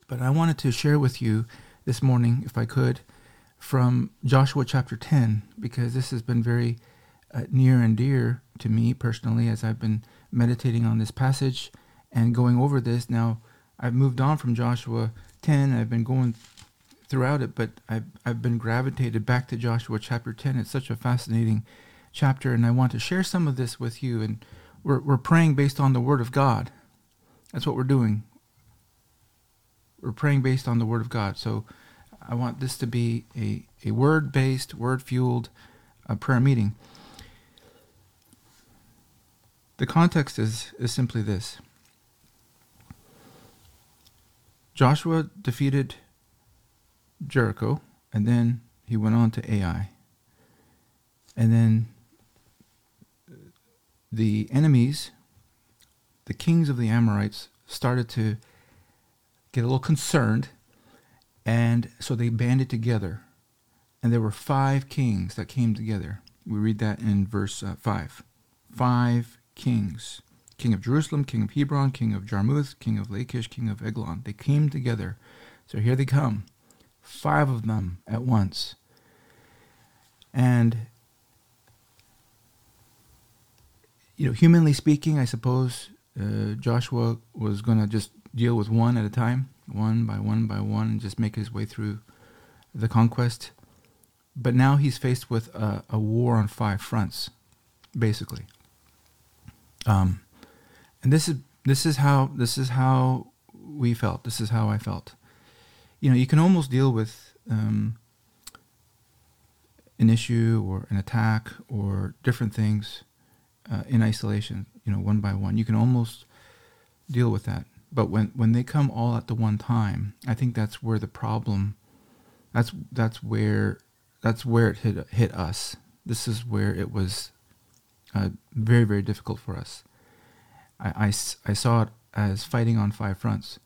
But I wanted to share with you this morning, if I could, from Joshua chapter 10, because this has been very near and dear to me personally as I've been meditating on this passage and going over this. Now, I've moved on from Joshua 10. I've been going throughout it, but I've been gravitated back to Joshua chapter 10. It's such a fascinating chapter, and I want to share some of this with you. And we're praying based on the Word of God. That's what we're doing. We're praying based on the Word of God. So I want this to be a word-based, word-fueled prayer meeting. The context is simply this. Joshua defeated Jericho, and then he went on to Ai. And then the enemies, the kings of the Amorites, started to get a little concerned, and so they banded together. And there were 5 kings that came together. We read that in verse 5. 5 kings. King of Jerusalem, king of Hebron, king of Jarmuth, king of Lachish, king of Eglon. They came together. So here they come. 5 of them at once. And, humanly speaking, I suppose Joshua was going to just deal with one at a time, one by one, and just make his way through the conquest. But now he's faced with a war on 5 fronts, basically. And this is how we felt. This is how I felt. You can almost deal with an issue or an attack or different things in isolation. One by one. You can almost deal with that. But when they come all at the one time, I think that's where the problem. That's where it hit us. This is where it was very, very difficult for us. I saw it as fighting on 5 fronts.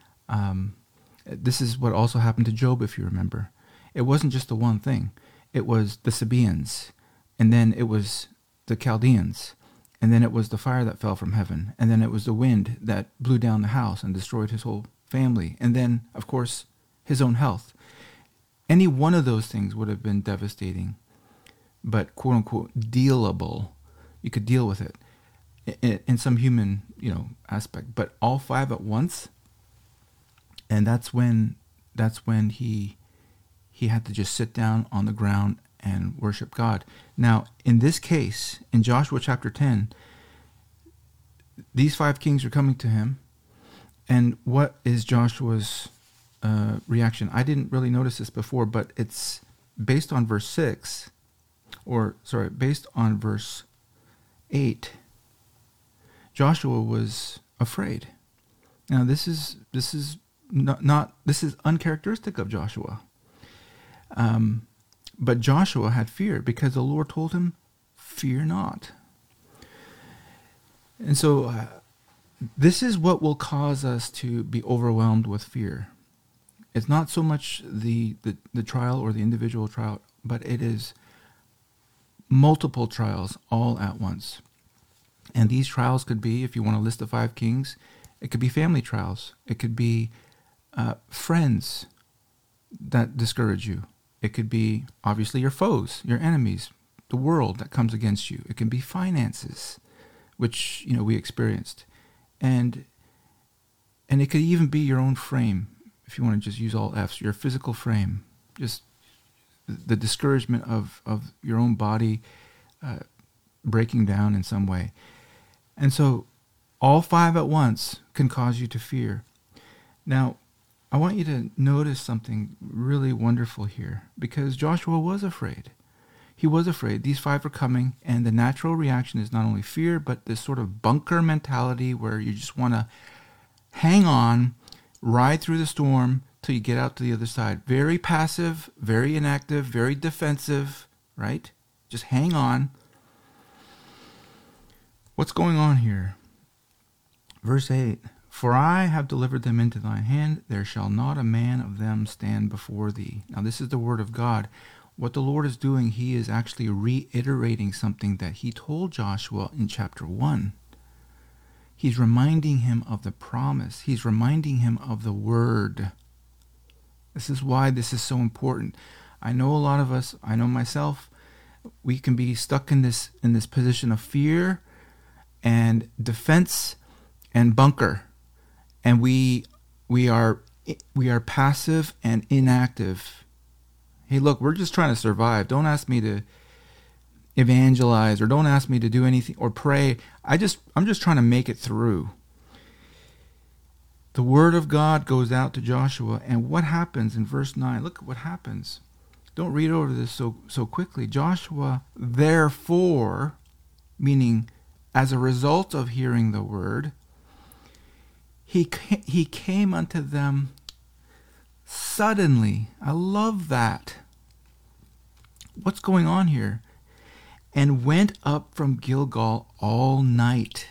This is what also happened to Job, if you remember. It wasn't just the one thing. It was the Sabaeans, and then it was the Chaldeans, and then it was the fire that fell from heaven, and then it was the wind that blew down the house and destroyed his whole family, and then, of course, his own health. Any one of those things would have been devastating, but quote-unquote dealable. You could deal with it in some human, aspect. But all 5 at once, and that's when he had to just sit down on the ground and worship God. Now, in this case, in Joshua chapter 10, these 5 kings are coming to him, and what is Joshua's reaction? I didn't really notice this before, but it's based on verse 6, based on verse 8. Joshua was afraid. Now, this is uncharacteristic of Joshua. But Joshua had fear because the Lord told him, "Fear not." And so this is what will cause us to be overwhelmed with fear. It's not so much the trial or the individual trial, but it is multiple trials all at once. And these trials could be, if you want to list the 5 kings, it could be family trials. It could be friends that discourage you. It could be, obviously, your foes, your enemies, the world that comes against you. It can be finances, which, we experienced. And it could even be your own frame, if you want to just use all F's, your physical frame, just the discouragement of your own body breaking down in some way. And so all 5 at once can cause you to fear. Now, I want you to notice something really wonderful here, because Joshua was afraid. He was afraid. These 5 are coming, and the natural reaction is not only fear, but this sort of bunker mentality where you just want to hang on, ride through the storm till you get out to the other side. Very passive, very inactive, very defensive, right? Just hang on. What's going on here? Verse 8, "For I have delivered them into thine hand, there shall not a man of them stand before thee." Now this is the word of God. What the Lord is doing, he is actually reiterating something that he told Joshua in chapter 1. He's reminding him of the promise. He's reminding him of the word. This is why this is so important. I know a lot of us, I know myself, we can be stuck in this position of fear and defense and bunker. And we are passive and inactive. Hey, look, we're just trying to survive. Don't ask me to evangelize, or don't ask me to do anything or pray. I'm just trying to make it through. The word of God goes out to Joshua, and what happens in verse 9? Look at what happens. Don't read over this so quickly. Joshua, therefore, meaning as a result of hearing the word, he came unto them suddenly. I love that. What's going on here? And went up from Gilgal all night.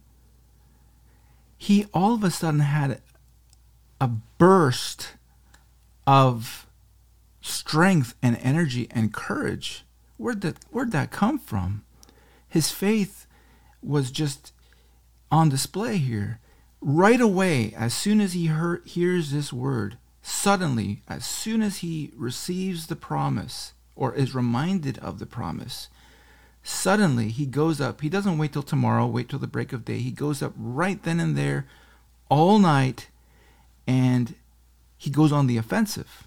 He all of a sudden had a burst of strength and energy and courage. Where'd that come from? His faith was just on display here. Right away, as soon as he hears this word, suddenly, as soon as he receives the promise or is reminded of the promise, suddenly he goes up. He doesn't wait till tomorrow, wait till the break of day. He goes up right then and there all night, and he goes on the offensive.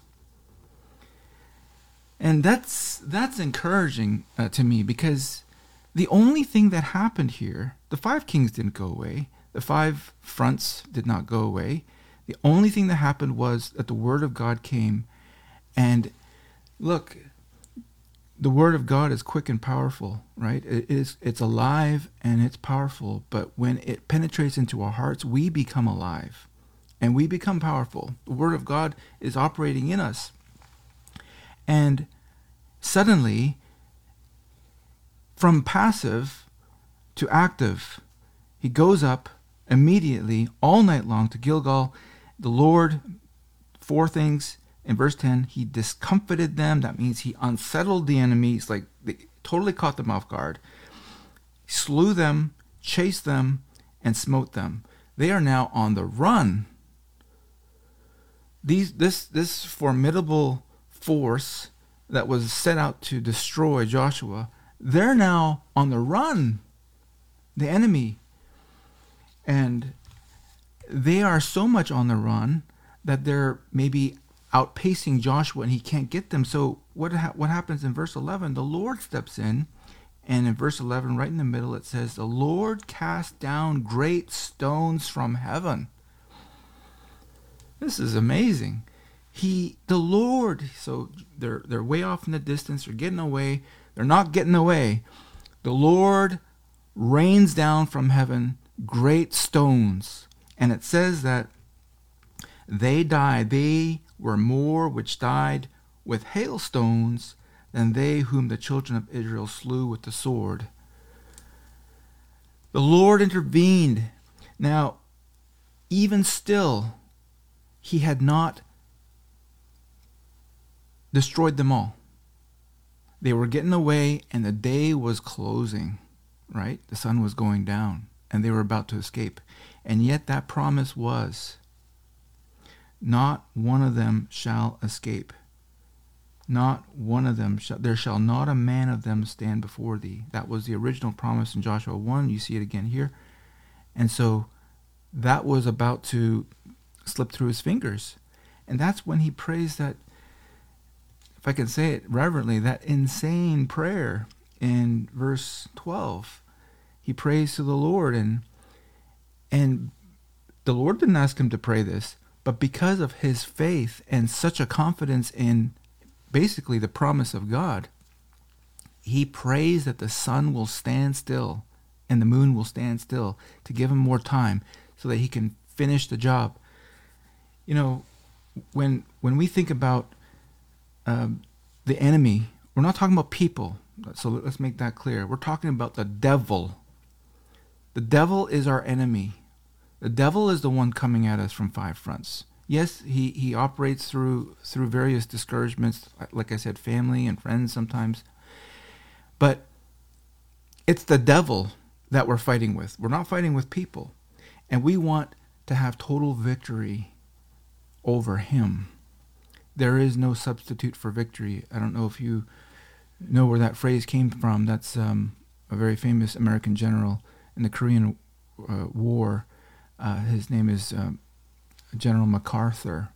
And that's encouraging to me, because the only thing that happened here, the 5 kings didn't go away. The 5 fronts did not go away. The only thing that happened was that the word of God came. And look, the word of God is quick and powerful, right? It's alive and it's powerful. But when it penetrates into our hearts, we become alive and we become powerful. The word of God is operating in us. And suddenly, from passive to active, he goes up immediately all night long to Gilgal. The Lord, 4 things. In verse 10, he discomfited them. That means he unsettled the enemies, like they totally caught them off guard. He slew them, chased them, and smote them. They are now on the run. This formidable force that was set out to destroy Joshua, they're now on the run, the enemy. And they are so much on the run that they're maybe outpacing Joshua and he can't get them. So what happens in verse 11? The Lord steps in, and in verse 11, right in the middle, it says, the Lord cast down great stones from heaven. This is amazing. The Lord, so they're way off in the distance, they're getting away. They're not getting away. The Lord rains down from heaven great stones. And it says that they died. They were more which died with hailstones than they whom the children of Israel slew with the sword. The Lord intervened. Now, even still, he had not destroyed them all. They were getting away, and the day was closing, right? The sun was going down, and they were about to escape. And yet that promise was, not one of them shall escape. Not one of them there shall not a man of them stand before thee. That was the original promise in Joshua 1. You see it again here. And so that was about to slip through his fingers. And that's when he prays that, if I can say it reverently, that insane prayer in verse 12. He prays to the Lord, and the Lord didn't ask him to pray this, but because of his faith and such a confidence in basically the promise of God, he prays that the sun will stand still and the moon will stand still to give him more time so that he can finish the job. You know, when we think about the enemy, we're not talking about people. So let's make that clear. We're talking about the devil. The devil is our enemy. The devil is the one coming at us from 5 fronts. Yes, he operates through various discouragements, like I said, family and friends sometimes. But it's the devil that we're fighting with. We're not fighting with people. And we want to have total victory over him. There is no substitute for victory. I don't know if you know where that phrase came from. That's a very famous American general in the Korean War. His name is General MacArthur.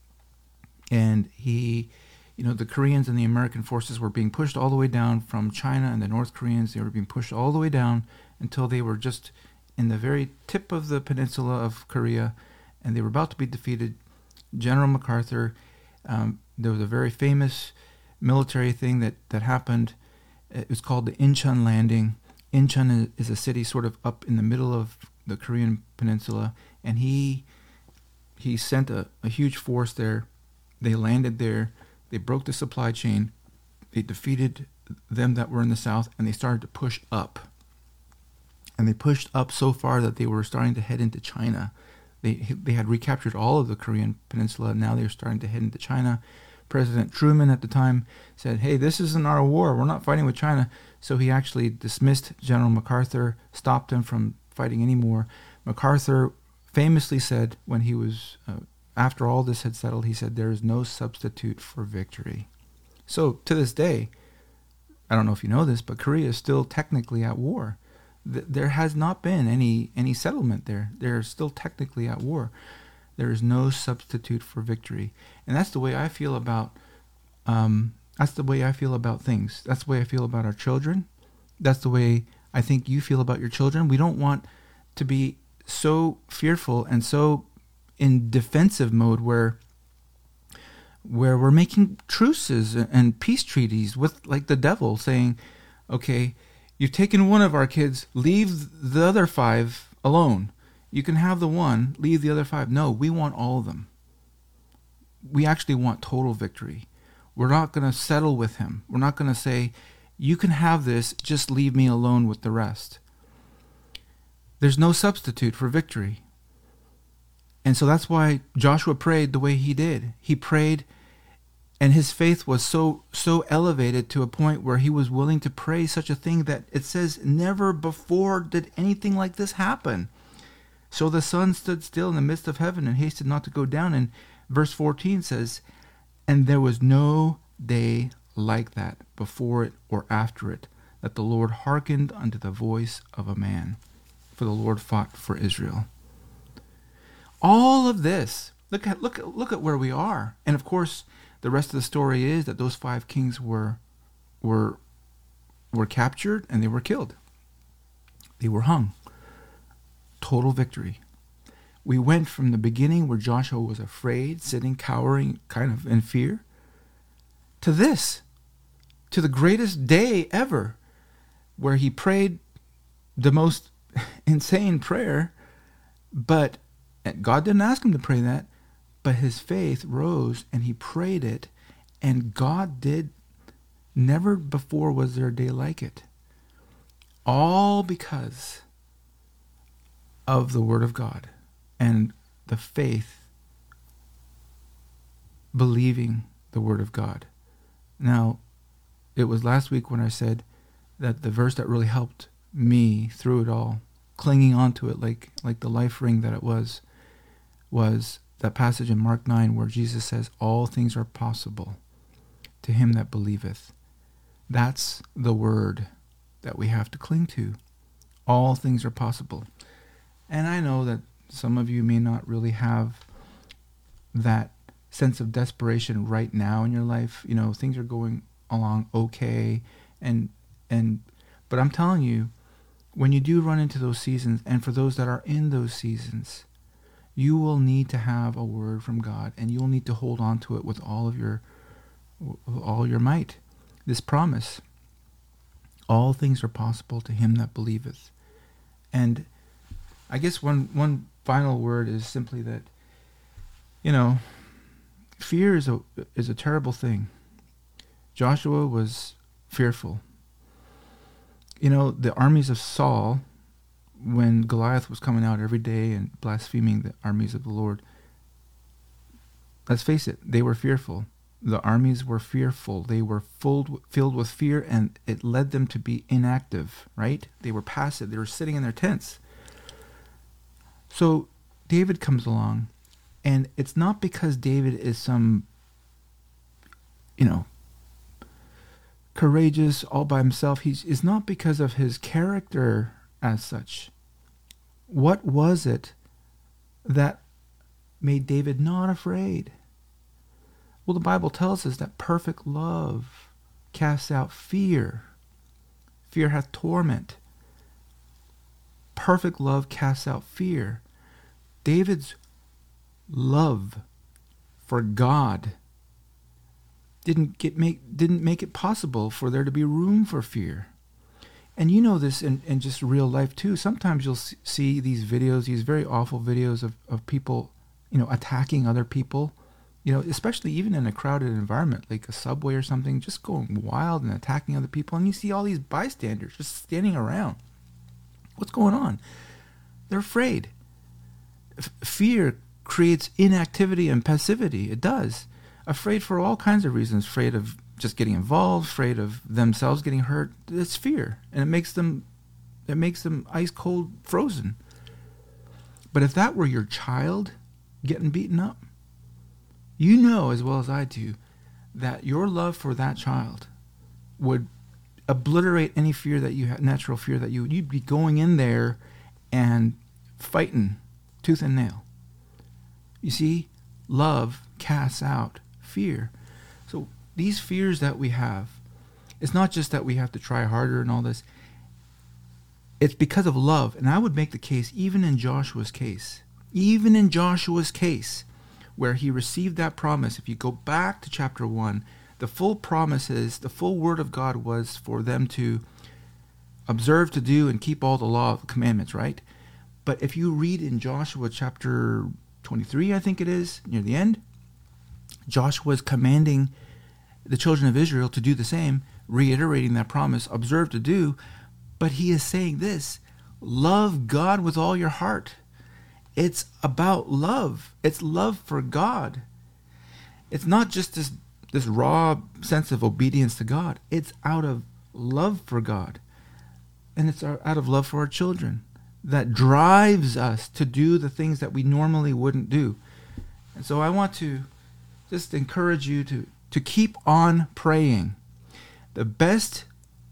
And he, the Koreans and the American forces were being pushed all the way down from China, and the North Koreans, they were being pushed all the way down until they were just in the very tip of the peninsula of Korea, and they were about to be defeated. General MacArthur, there was a very famous military thing that happened. It was called the Incheon Landing. Incheon is a city sort of up in the middle of the Korean peninsula, and he sent a huge force there. They landed there. They broke the supply chain. They defeated them that were in the south, and they started to push up. And they pushed up so far that they were starting to head into China. They had recaptured all of the Korean peninsula. Now they were starting to head into China. President Truman at the time said, hey, this isn't our war. We're not fighting with China. So he actually dismissed General MacArthur, stopped him from fighting anymore. MacArthur famously said when he was, after all this had settled, he said, there is no substitute for victory. So to this day, I don't know if you know this, but Korea is still technically at war. There has not been any settlement there. They're still technically at war. There is no substitute for victory, and that's the way I feel about. That's the way I feel about things. That's the way I feel about our children. That's the way I think you feel about your children. We don't want to be so fearful and so in defensive mode where we're making truces and peace treaties with like the devil, saying, okay, you've taken one of our kids, leave the other 5 alone. You can have the one, leave the other 5. No, we want all of them. We actually want total victory. We're not going to settle with him. We're not going to say, you can have this, just leave me alone with the rest. There's no substitute for victory. And so that's why Joshua prayed the way he did. He prayed, and his faith was so elevated to a point where he was willing to pray such a thing that it says never before did anything like this happen. So the sun stood still in the midst of heaven and hasted not to go down. And verse 14 says, and there was no day like that before it or after it, that the Lord hearkened unto the voice of a man. For the Lord fought for Israel. All of this, look at where we are. And of course, the rest of the story is that those 5 kings were captured and they were killed. They were hung. Total victory. We went from the beginning where Joshua was afraid, sitting, cowering, kind of in fear, to this, to the greatest day ever, where he prayed the most insane prayer, but God didn't ask him to pray that, but his faith rose and he prayed it, and God did. Never before was there a day like it. All because of the Word of God and the faith believing the Word of God. Now, it was last week when I said that the verse that really helped me through it all, clinging onto it like the life ring that it was that passage in Mark 9 where Jesus says, all things are possible to him that believeth. That's the word that we have to cling to. All things are possible. And I know that some of you may not really have that sense of desperation right now in your life. Things are going along okay, but I'm telling you, when you do run into those seasons, and for those that are in those seasons, you will need to have a word from God, and you'll need to hold on to it with all your might. This promise, all things are possible to him that believeth. And I guess one final word is simply that, fear is a terrible thing. Joshua was fearful. The armies of Saul, when Goliath was coming out every day and blaspheming the armies of the Lord, let's face it, they were fearful. The armies were fearful. They were filled with fear, and it led them to be inactive, right? They were passive. They were sitting in their tents. So David comes along, and it's not because David is some, courageous all by himself. It's not because of his character as such. What was it that made David not afraid? Well, the Bible tells us that perfect love casts out fear. Fear hath torment. Perfect love casts out fear. David's love for God didn't make it possible for there to be room for fear. And you know this in just real life too. Sometimes you'll see these videos, these very awful videos of people, attacking other people, especially even in a crowded environment like a subway or something, just going wild and attacking other people. And you see all these bystanders just standing around. What's going on? They're afraid. Fear creates inactivity and passivity. It does. Afraid for all kinds of reasons. Afraid of just getting involved, afraid of themselves getting hurt. It's fear, and it makes them ice cold, frozen. But if that were your child getting beaten up, you know as well as I do that your love for that child would obliterate any fear that you had, natural fear that you'd be going in there and fighting tooth and nail. You see, love casts out fear. So these fears that we have, it's not just that we have to try harder and all this. It's because of love. And I would make the case, even in Joshua's case, where he received that promise, if you go back to chapter 1, the full promises, the full word of God was for them to observe, to do, and keep all the law of commandments, right? But if you read in Joshua chapter 23, I think it is, near the end, Joshua is commanding the children of Israel to do the same, reiterating that promise, observe to do, but he is saying this: love God with all your heart. It's about love. It's love for God. It's not just this raw sense of obedience to God. It's out of love for God. And it's out of love for our children that drives us to do the things that we normally wouldn't do. And so I want to just encourage you to keep on praying. The best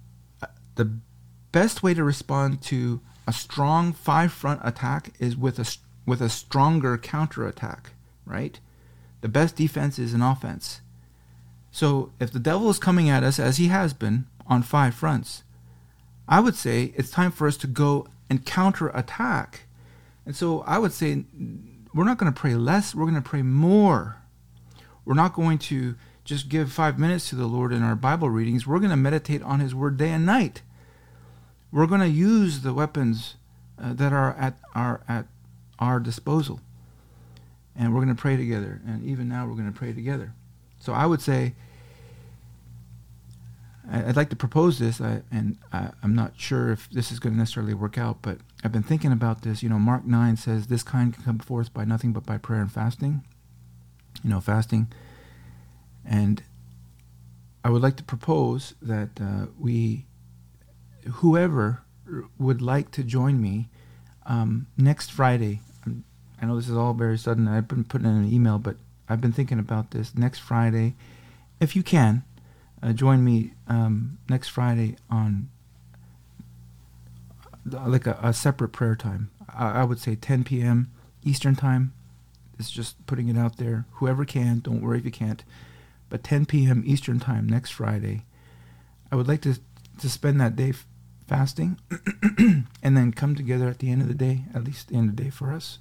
way to respond to a strong five-front attack is with a stronger counterattack, right? The best defense is an offense. So if the devil is coming at us, as he has been, on 5 fronts, I would say it's time for us to go and counterattack. And so I would say we're not going to pray less, we're going to pray more. We're not going to just give 5 minutes to the Lord in our Bible readings. We're going to meditate on his word day and night. We're going to use the weapons that are at our disposal. And we're going to pray together. And even now we're going to pray together. So I would say, I'd like to propose this, I'm not sure if this is going to necessarily work out, but I've been thinking about this. Mark 9 says, this kind can come forth by nothing but by prayer and fasting. Fasting. And I would like to propose that whoever would like to join me next Friday. I know this is all very sudden. I've been putting in an email, but I've been thinking about this. Next Friday, if you can, join me next Friday on like a separate prayer time. I would say 10 p.m. Eastern time. It's just putting it out there. Whoever can, don't worry if you can't. But 10 p.m. Eastern time next Friday, I would like to spend that day fasting and then come together at the end of the day, at least the end of the day for us,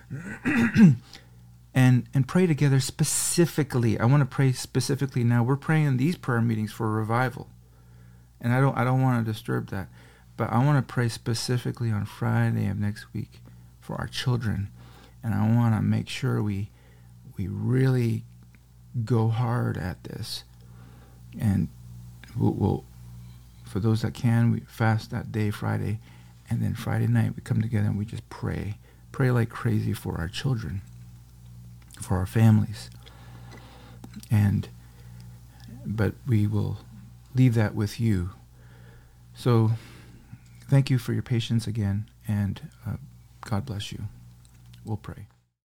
and pray together specifically. I want to pray specifically now. We're praying in these prayer meetings for revival, and I don't want to disturb that, but I want to pray specifically on Friday of next week for our children, and I want to make sure we really go hard at this, and we'll for those that can, we fast that day, Friday, and then Friday night we come together and we just pray like crazy for our children, for our families, but we will leave that with you. So thank you for your patience again, and God bless you. We'll pray.